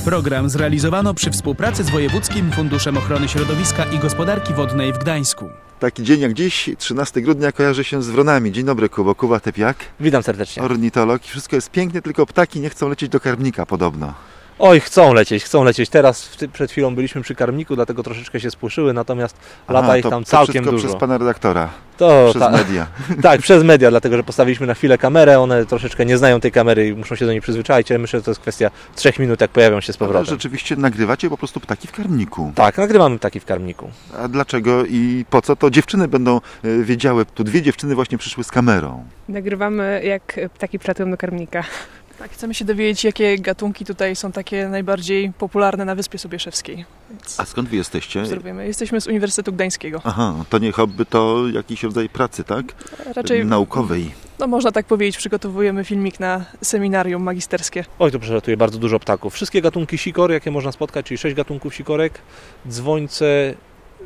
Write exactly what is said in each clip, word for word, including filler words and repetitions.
Program zrealizowano przy współpracy z Wojewódzkim Funduszem Ochrony Środowiska i Gospodarki Wodnej w Gdańsku. Taki dzień jak dziś, trzynastego grudnia, kojarzy się z wronami. Dzień dobry, Kubo. Kuba Tepiak. Witam serdecznie. Ornitolog. Wszystko jest pięknie, tylko ptaki nie chcą lecieć do karmnika podobno. Oj, chcą lecieć, chcą lecieć. Teraz przed chwilą byliśmy przy karmniku, dlatego troszeczkę się spłyszyły, natomiast Aha, lata ich to, tam to całkiem dużo. dużo. Przez pana redaktora. To, przez ta, media. Tak, przez media, dlatego że postawiliśmy na chwilę kamerę, one troszeczkę nie znają tej kamery i muszą się do niej przyzwyczaić, ale myślę, że to jest kwestia trzech minut, jak pojawią się z powrotem. Ale rzeczywiście nagrywacie po prostu ptaki w karmniku. Tak, nagrywamy ptaki w karmniku. A dlaczego i po co? To dziewczyny będą wiedziały. Tu dwie dziewczyny właśnie przyszły z kamerą. Nagrywamy, jak ptaki przylatują do karmnika. Tak, chcemy się dowiedzieć, jakie gatunki tutaj są takie najbardziej popularne na Wyspie Sobieszewskiej. Więc A skąd wy jesteście? obserwujemy. Jesteśmy z Uniwersytetu Gdańskiego. Aha, to nie hobby, to jakiś rodzaj pracy, tak? Raczej, Naukowej. no można tak powiedzieć, przygotowujemy filmik na seminarium magisterskie. Oj, tu przelatuje bardzo dużo ptaków. Wszystkie gatunki sikor, jakie można spotkać, czyli sześć gatunków sikorek, dzwońce,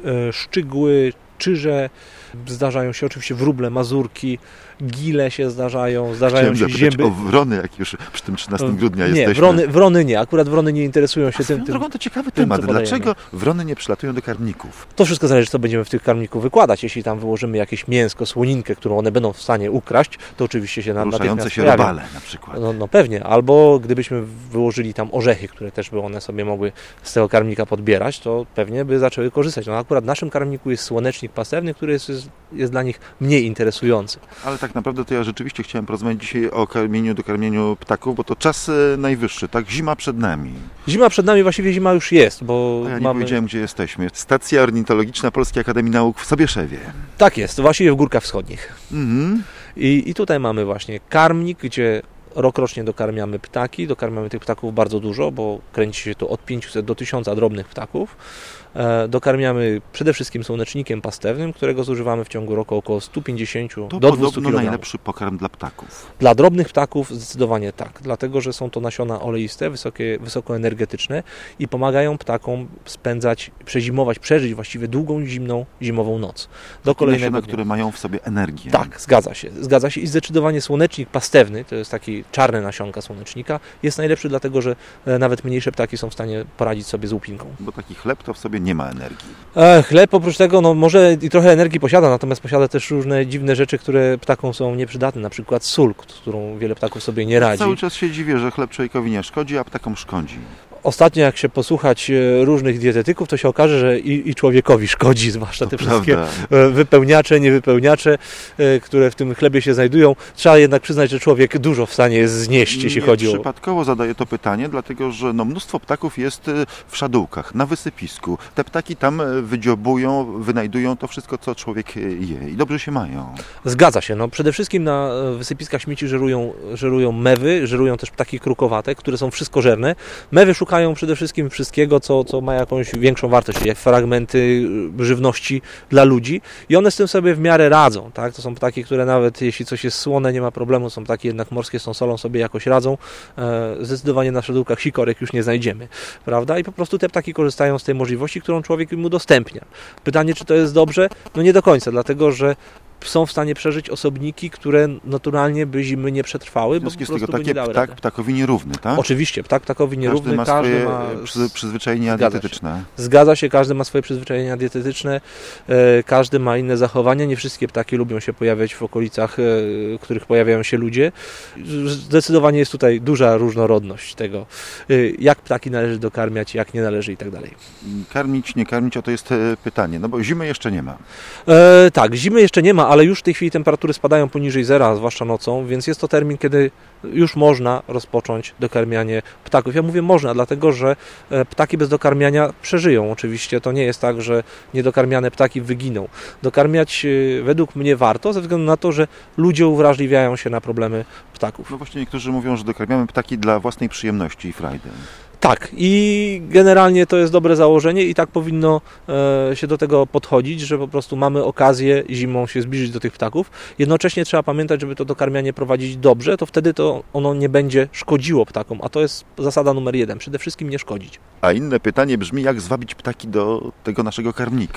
szczygły, czyże, zdarzają się oczywiście wróble, mazurki, gile się zdarzają, zdarzają Chciałem się zapytać zięby. o wrony, jak już przy tym trzynastego grudnia Nie, jesteśmy. wrony, wrony nie, akurat wrony nie interesują się A tym, tym, tym. drogą to ciekawy tym, temat. co podajemy. Dlaczego wrony nie przylatują do karmników? To wszystko zależy, co będziemy w tych karmniku wykładać. Jeśli tam wyłożymy jakieś mięsko, słoninkę, którą one będą w stanie ukraść, to oczywiście się nam Ruszające się pojawią. robale na przykład. No, no pewnie, albo gdybyśmy wyłożyli tam orzechy, które też by one sobie mogły z tego karmnika podbierać, to pewnie by zaczęły korzystać. No akurat w naszym karmniku jest słonecznik pastewny, który jest, jest, jest dla nich mniej interesujący. Ale tak naprawdę to ja rzeczywiście chciałem porozmawiać dzisiaj o karmieniu, dokarmieniu ptaków, bo to czas najwyższy, tak? Zima przed nami. Zima przed nami, właściwie zima już jest, bo A ja nie mamy... powiedziałem, gdzie jesteśmy. Stacja Ornitologiczna Polskiej Akademii Nauk w Sobieszewie. Tak jest, właściwie w Górkach Wschodnich. Mhm. I, I tutaj mamy właśnie karmnik, gdzie rokrocznie dokarmiamy ptaki. Dokarmiamy tych ptaków bardzo dużo, bo kręci się tu od pięciuset do tysiąca drobnych ptaków. E, dokarmiamy przede wszystkim słonecznikiem pastewnym, którego zużywamy w ciągu roku około sto pięćdziesiąt To do dwieście podobno kilogramów. najlepszy pokarm dla ptaków. Dla drobnych ptaków zdecydowanie tak, dlatego że są to nasiona oleiste, wysokie, wysokoenergetyczne i pomagają ptakom spędzać, przezimować, przeżyć właściwie długą, zimną, zimową noc. Do kolejnego Nasiona, dnia. które mają w sobie energię. Tak, zgadza się. Zgadza się i zdecydowanie słonecznik pastewny, to jest taki czarny nasionka słonecznika, jest najlepszy dlatego, że nawet mniejsze ptaki są w stanie poradzić sobie z łupinką. Bo taki chleb to w sobie nie ma energii. E, chleb oprócz tego, no może i trochę energii posiada, natomiast posiada też różne dziwne rzeczy, które ptakom są nieprzydatne, na przykład sól, którą wiele ptaków sobie nie radzi. Cały czas się dziwię, że chleb człowiekowi nie szkodzi, a ptakom szkodzi. Ostatnio jak się posłuchać różnych dietetyków, to się okaże, że i, i człowiekowi szkodzi, zwłaszcza To te prawda. wszystkie wypełniacze, niewypełniacze, które w tym chlebie się znajdują. Trzeba jednak przyznać, że człowiek dużo w stanie jest znieść, jeśli Nie chodzi o... przypadkowo zadaję to pytanie, dlatego że no, mnóstwo ptaków jest w szadółkach, na wysypisku. Te ptaki tam wydziobują, wynajdują to wszystko, co człowiek je i dobrze się mają. Zgadza się. No, przede wszystkim na wysypiskach śmieci żerują, żerują mewy, żerują też ptaki krukowate, które są wszystkożerne. Mewy szukają przede wszystkim wszystkiego, co, co ma jakąś większą wartość, jak fragmenty żywności dla ludzi i one z tym sobie w miarę radzą. Tak? To są ptaki, które nawet jeśli coś jest słone, nie ma problemu, są ptaki jednak morskie, z tą solą sobie jakoś radzą. Zdecydowanie na szedłkach sikorek już nie znajdziemy. Prawda? I po prostu te ptaki korzystają z tej możliwości, którą człowiek im udostępnia. Pytanie, czy to jest dobrze? No nie do końca, dlatego że są w stanie przeżyć osobniki, które naturalnie by zimy nie przetrwały, bo po Z prostu tego by takie nie dały ptak rady. ptakowi nierówny, tak? Oczywiście, ptak ptakowi nierówny, Każdy ma każdy swoje ma... przyzy- przyzwyczajenia Zgadza dietetyczne. się. Zgadza się, każdy ma swoje przyzwyczajenia dietetyczne, e, każdy ma inne zachowania, nie wszystkie ptaki lubią się pojawiać w okolicach, e, w których pojawiają się ludzie. Zdecydowanie jest tutaj duża różnorodność tego, e, jak ptaki należy dokarmiać, jak nie należy i tak dalej. Karmić, nie karmić, o to jest pytanie, no bo zimy jeszcze nie ma. E, tak, zimy jeszcze nie ma, ale już w tej chwili temperatury spadają poniżej zera, zwłaszcza nocą, więc jest to termin, kiedy już można rozpocząć dokarmianie ptaków. Ja mówię można, dlatego że ptaki bez dokarmiania przeżyją. Oczywiście to nie jest tak, że niedokarmiane ptaki wyginą. Dokarmiać według mnie warto, ze względu na to, że ludzie uwrażliwiają się na problemy ptaków. No właśnie niektórzy mówią, że dokarmiamy ptaki dla własnej przyjemności i frajdy. Tak, i generalnie to jest dobre założenie i tak powinno e, się do tego podchodzić, że po prostu mamy okazję zimą się zbliżyć do tych ptaków. Jednocześnie trzeba pamiętać, żeby to dokarmianie prowadzić dobrze, to wtedy to ono nie będzie szkodziło ptakom, a to jest zasada numer jeden, przede wszystkim nie szkodzić. A inne pytanie brzmi, jak zwabić ptaki do tego naszego karmnika?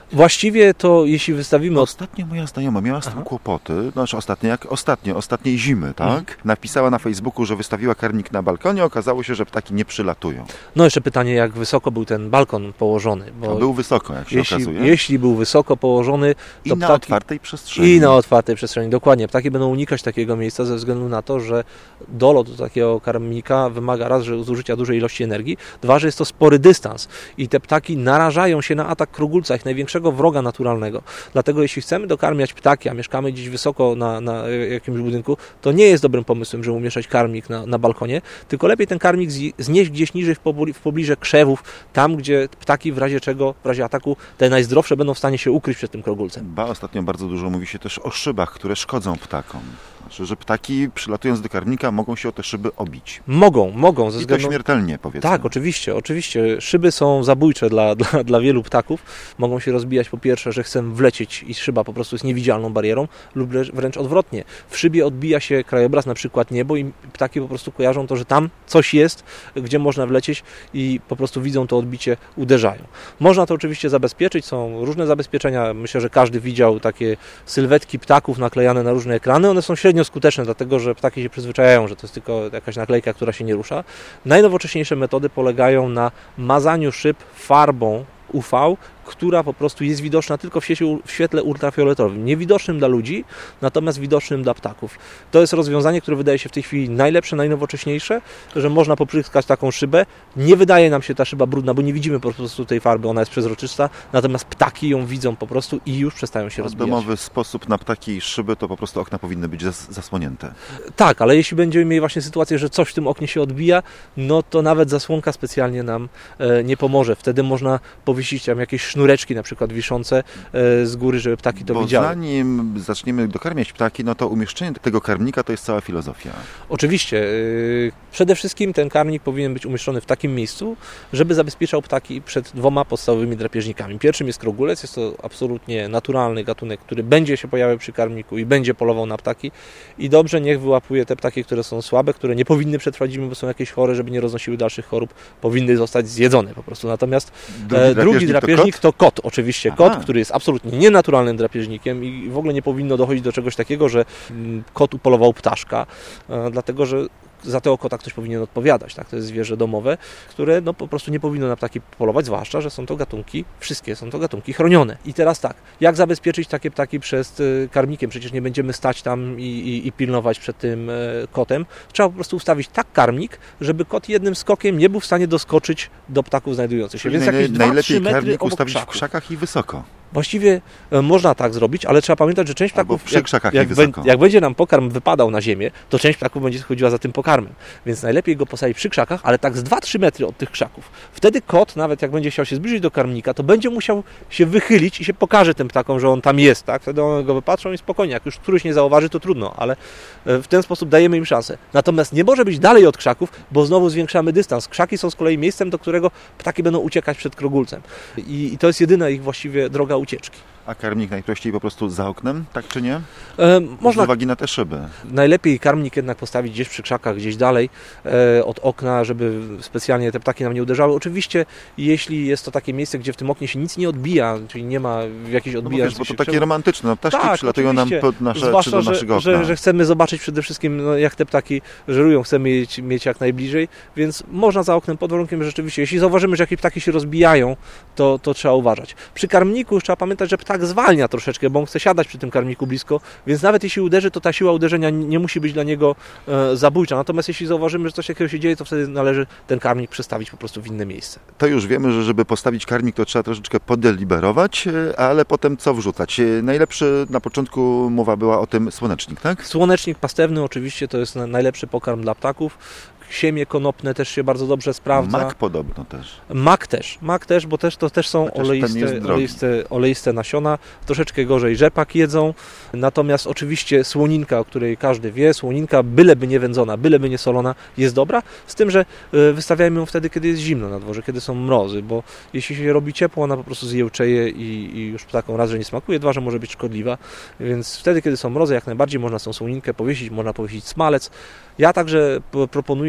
Właściwie to jeśli wystawimy... Od... Ostatnio moja znajoma miała z tym Aha. kłopoty, znaczy ostatnio, jak ostatnio, ostatniej zimy, tak? Mhm. Napisała na Facebooku, że wystawiła karmnik na balkonie, okazało się, że ptaki nie przylatują. No jeszcze pytanie, jak wysoko był ten balkon położony. Bo to był wysoko, jak się jeśli, okazuje. Jeśli był wysoko położony, to I na ptaki... otwartej przestrzeni. I na otwartej przestrzeni, dokładnie. Ptaki będą unikać takiego miejsca ze względu na to, że dolot do takiego karmnika wymaga raz, że zużycia dużej ilości energii, dwa, że jest to spory dystans i te ptaki narażają się na atak krogulca, ich największego wroga naturalnego. Dlatego jeśli chcemy dokarmiać ptaki, a mieszkamy gdzieś wysoko na, na jakimś budynku, to nie jest dobrym pomysłem, żeby umieszczać karmnik na, na balkonie, tylko lepiej ten karmnik znieść gdzieś niżej w, pobli, w pobliże krzewów, tam gdzie ptaki w razie czego, w razie ataku, te najzdrowsze będą w stanie się ukryć przed tym krogulcem. Ba, ostatnio bardzo dużo mówi się też o szybach, które szkodzą ptakom. Znaczy, że ptaki przylatując do karmnika mogą się o te szyby obić. Mogą, mogą. Ze I względu... to śmiertelnie, powiedzmy. Tak, oczywiście, oczywiście. Szyby są zabójcze dla, dla, dla wielu ptaków. Mogą się rozbijać po pierwsze, że chcą wlecieć i szyba po prostu jest niewidzialną barierą, lub wręcz odwrotnie. W szybie odbija się krajobraz, na przykład niebo i ptaki po prostu kojarzą to, że tam coś jest, gdzie można wlecieć i po prostu widzą to odbicie, uderzają. Można to oczywiście zabezpieczyć, są różne zabezpieczenia. Myślę, że każdy widział takie sylwetki ptaków naklejane na różne ekrany. One są średnio skuteczne, dlatego że ptaki się przyzwyczajają, że to jest tylko jakaś naklejka, która się nie rusza. Najnowocześniejsze metody polegają na mazaniu szyb farbą U V, która po prostu jest widoczna tylko w, sieci, w świetle ultrafioletowym. Niewidocznym dla ludzi, natomiast widocznym dla ptaków. To jest rozwiązanie, które wydaje się w tej chwili najlepsze, najnowocześniejsze, że można popryskać taką szybę. Nie wydaje nam się ta szyba brudna, bo nie widzimy po prostu tej farby, ona jest przezroczysta, natomiast ptaki ją widzą po prostu i już przestają się rozbijać. Domowy sposób na ptaki i szyby to po prostu okna powinny być zas- zasłonięte. Tak, ale jeśli będziemy mieli właśnie sytuację, że coś w tym oknie się odbija, no to nawet zasłonka specjalnie nam e, nie pomoże. Wtedy można powiesić tam jakieś sznureczki na przykład wiszące e, z góry, żeby ptaki to Bo widziały. zanim zaczniemy dokarmiać ptaki, no to umieszczenie tego karmnika to jest cała filozofia. Oczywiście. E, przede wszystkim ten karmnik powinien być umieszczony w takim miejscu, żeby zabezpieczał ptaki przed dwoma podstawowymi drapieżnikami. Pierwszym jest krogulec, jest to absolutnie naturalny gatunek, który będzie się pojawiał przy karmniku i będzie polował na ptaki i dobrze niech wyłapuje te ptaki, które są słabe, które nie powinny przetrwać zimy, bo są jakieś chore, żeby nie roznosiły dalszych chorób, powinny zostać zjedzone po prostu. Natomiast Drugi e, drugi drapieżnik drapieżnik to kot, to kot oczywiście. Aha. Kot, który jest absolutnie nienaturalnym drapieżnikiem i w ogóle nie powinno dochodzić do czegoś takiego, że mm, kot upolował ptaszka, e, dlatego że za tego kota ktoś powinien odpowiadać, tak? To jest zwierzę domowe, które no, po prostu nie powinno na ptaki polować, zwłaszcza, że są to gatunki, wszystkie są to gatunki chronione. I teraz tak, jak zabezpieczyć takie ptaki przed y, karmnikiem? Przecież nie będziemy stać tam i, i, i pilnować przed tym y, kotem. Trzeba po prostu ustawić tak karmnik, żeby kot jednym skokiem nie był w stanie doskoczyć do ptaków znajdujących się. Więc Najle- jakieś dwa trzy najlepiej metry karmnik obok ustawić krzaku. w krzakach i wysoko. Właściwie e, można tak zrobić, ale trzeba pamiętać, że część Albo ptaków, przy krzakach jak, i wysoko. jak będzie nam pokarm wypadał na ziemię, to część ptaków będzie schodziła za tym pokarmem. Więc najlepiej go posadzić przy krzakach, ale tak z dwa trzy metry od tych krzaków. Wtedy kot, nawet jak będzie chciał się zbliżyć do karmnika, to będzie musiał się wychylić i się pokaże tym ptakom, że on tam jest. Tak? Wtedy one go wypatrzą i spokojnie. Jak już któryś nie zauważy, to trudno, ale w ten sposób dajemy im szansę. Natomiast nie może być dalej od krzaków, bo znowu zwiększamy dystans. Krzaki są z kolei miejscem, do którego ptaki będą uciekać przed krogulcem. I, i to jest jedyna ich właściwie droga ucieczki. A karmnik najprościej po prostu za oknem, tak czy nie? E, można Z uwagi na te szyby. Najlepiej karmnik jednak postawić gdzieś przy krzakach, gdzieś dalej e, od okna, żeby specjalnie te ptaki nam nie uderzały. Oczywiście, jeśli jest to takie miejsce, gdzie w tym oknie się nic nie odbija, czyli nie ma jakichś No bo, odbijających wiesz, bo to się takie krzew- romantyczne. No, ptaszki Tak, przylatują nam oczywiście. pod nasze, czy Zwłaszcza, do że, naszego okna. że, że chcemy zobaczyć przede wszystkim, no, jak te ptaki żerują, chcemy mieć, mieć jak najbliżej, więc można za oknem pod warunkiem, że rzeczywiście, jeśli zauważymy, że jakieś ptaki się rozbijają, to, to trzeba uważać. Przy karmniku już trzeba pamiętać, że ptak zwalnia troszeczkę, bo on chce siadać przy tym karmniku blisko, więc nawet jeśli uderzy, to ta siła uderzenia nie musi być dla niego e, zabójcza. Natomiast jeśli zauważymy, że coś takiego się dzieje, to wtedy należy ten karmnik przestawić po prostu w inne miejsce. To już wiemy, że żeby postawić karmnik, to trzeba troszeczkę podeliberować, ale potem co wrzucać? Najlepszy na początku mowa była o tym słonecznik, tak? Słonecznik pastewny oczywiście to jest na, najlepszy pokarm dla ptaków. Siemię konopne też się bardzo dobrze sprawdza. Mak podobno też. Mak też, mak też, bo też to też są Chociaż ten jest oleiste, drogi. oleiste, oleiste nasiona. Troszeczkę gorzej rzepak jedzą. Natomiast oczywiście słoninka, o której każdy wie, słoninka byleby nie wędzona, byleby nie solona, jest dobra. Z tym, że y, wystawiajmy ją wtedy, kiedy jest zimno na dworze, kiedy są mrozy, bo jeśli się robi ciepło, ona po prostu zjełczeje i, i już ptakom raz, że nie smakuje, dwa, że może być szkodliwa. Więc wtedy, kiedy są mrozy, jak najbardziej można tą słoninkę powiesić, można powiesić smalec. Ja także proponuję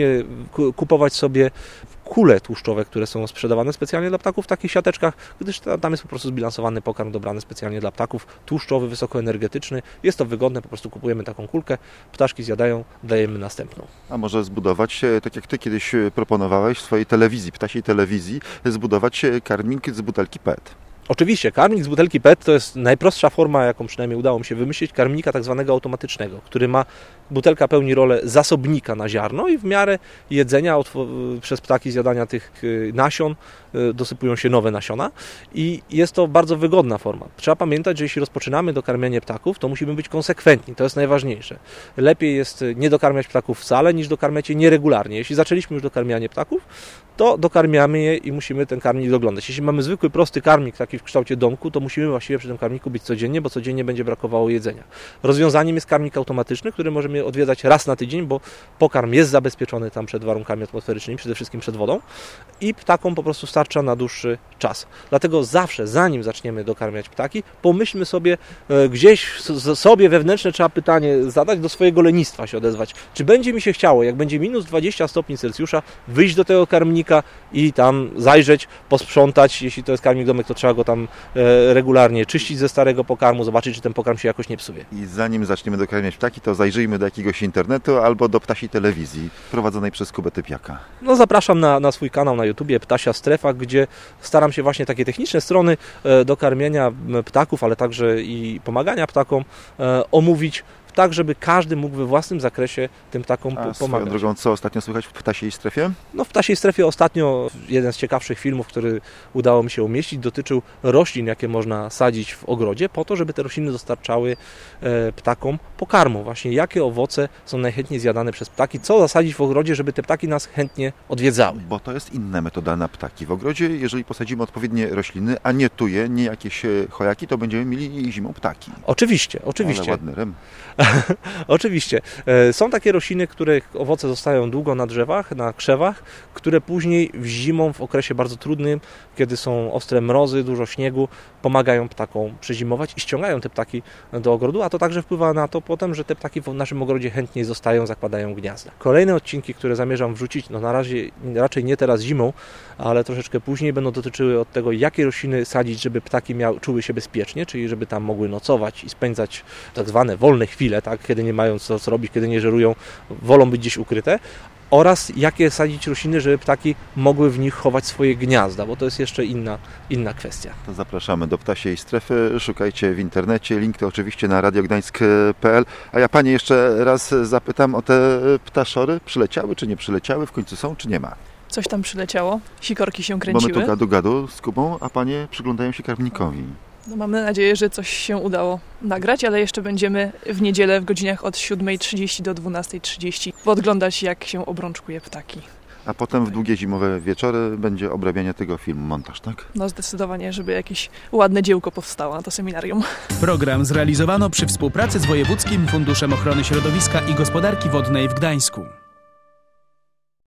proponuję kupować sobie kule tłuszczowe, które są sprzedawane specjalnie dla ptaków w takich siateczkach, gdyż tam jest po prostu zbilansowany pokarm dobrany specjalnie dla ptaków, tłuszczowy, wysokoenergetyczny. Jest to wygodne, po prostu kupujemy taką kulkę, ptaszki zjadają, dajemy następną. A może zbudować, tak jak Ty kiedyś proponowałeś w swojej telewizji, ptasiej telewizji, zbudować karmnik z butelki P E T. Oczywiście, karmnik z butelki P E T to jest najprostsza forma, jaką przynajmniej udało mi się wymyślić, karmnika tak zwanego automatycznego, który ma, butelka pełni rolę zasobnika na ziarno i w miarę jedzenia przez ptaki, zjadania tych nasion dosypują się nowe nasiona i jest to bardzo wygodna forma. Trzeba pamiętać, że jeśli rozpoczynamy dokarmianie ptaków, to musimy być konsekwentni, to jest najważniejsze. Lepiej jest nie dokarmiać ptaków wcale, niż dokarmiać je nieregularnie. Jeśli zaczęliśmy już dokarmianie ptaków, to dokarmiamy je i musimy ten karmnik doglądać. Jeśli mamy zwykły, prosty karmnik, taki w kształcie domku, to musimy właściwie przy tym karmniku być codziennie, bo codziennie będzie brakowało jedzenia. Rozwiązaniem jest karmnik automatyczny, który możemy odwiedzać raz na tydzień, bo pokarm jest zabezpieczony tam przed warunkami atmosferycznymi, przede wszystkim przed wodą i ptakom po prostu starcza na dłuższy czas. Dlatego zawsze, zanim zaczniemy dokarmiać ptaki, pomyślmy sobie, gdzieś sobie wewnętrzne trzeba pytanie zadać, do swojego lenistwa się odezwać. Czy będzie mi się chciało, jak będzie minus dwadzieścia stopni Celsjusza, wyjść do tego karmnika i tam zajrzeć, posprzątać, jeśli to jest karmnik domek, to trzeba go tam regularnie czyścić ze starego pokarmu, zobaczyć, czy ten pokarm się jakoś nie psuje. I zanim zaczniemy dokarmiać ptaki, to zajrzyjmy do jakiegoś internetu albo do ptasiej telewizji prowadzonej przez Kubę Typiaka. No zapraszam na, na swój kanał na YouTubie Ptasia Strefa, gdzie staram się właśnie takie techniczne strony do karmienia ptaków, ale także i pomagania ptakom omówić, tak, żeby każdy mógł we własnym zakresie tym ptakom A pomagać. swoją drogą, co ostatnio słychać w Ptasiej Strefie? No w Ptasiej Strefie ostatnio jeden z ciekawszych filmów, który udało mi się umieścić, dotyczył roślin, jakie można sadzić w ogrodzie, po to, żeby te rośliny dostarczały ptakom pokarmu. Właśnie jakie owoce są najchętniej zjadane przez ptaki, co zasadzić w ogrodzie, żeby te ptaki nas chętnie odwiedzały. Bo to jest inna metoda na ptaki. W ogrodzie, jeżeli posadzimy odpowiednie rośliny, a nie tuje, nie jakieś chojaki, to będziemy mieli zimą ptaki. Oczywiście, oczywiście. Ale ładny rym. Oczywiście. Są takie rośliny, których owoce zostają długo na drzewach, na krzewach, które później w zimą, w okresie bardzo trudnym, kiedy są ostre mrozy, dużo śniegu, pomagają ptakom przezimować i ściągają te ptaki do ogrodu, a to także wpływa na to potem, że te ptaki w naszym ogrodzie chętniej zostają, zakładają gniazda. Kolejne odcinki, które zamierzam wrzucić, no na razie raczej nie teraz zimą, ale troszeczkę później, będą dotyczyły od tego, jakie rośliny sadzić, żeby ptaki miały, czuły się bezpiecznie, czyli żeby tam mogły nocować i spędzać tak zwane wolne chwile, tak, kiedy nie mają co, co robić, kiedy nie żerują, wolą być gdzieś ukryte, oraz jakie sadzić rośliny, żeby ptaki mogły w nich chować swoje gniazda, bo to jest jeszcze inna, inna kwestia. To zapraszamy do Ptasiej Strefy, szukajcie w internecie, link to oczywiście na radiogdańsk kropka p l. A ja Panie jeszcze raz zapytam o te ptaszory, przyleciały czy nie przyleciały, w końcu są czy nie ma? Coś tam przyleciało, sikorki się Mamy kręciły. tu gadu-gadu z Kubą, a Panie przyglądają się karmnikowi. No, mamy nadzieję, że coś się udało nagrać, ale jeszcze będziemy w niedzielę w godzinach od siódmej trzydzieści do dwunastej trzydzieści podglądać, jak się obrączkuje ptaki. A potem w długie zimowe wieczory będzie obrabianie tego filmu, montaż, tak? No zdecydowanie, żeby jakieś ładne dziełko powstało na to seminarium. Program zrealizowano przy współpracy z Wojewódzkim Funduszem Ochrony Środowiska i Gospodarki Wodnej w Gdańsku.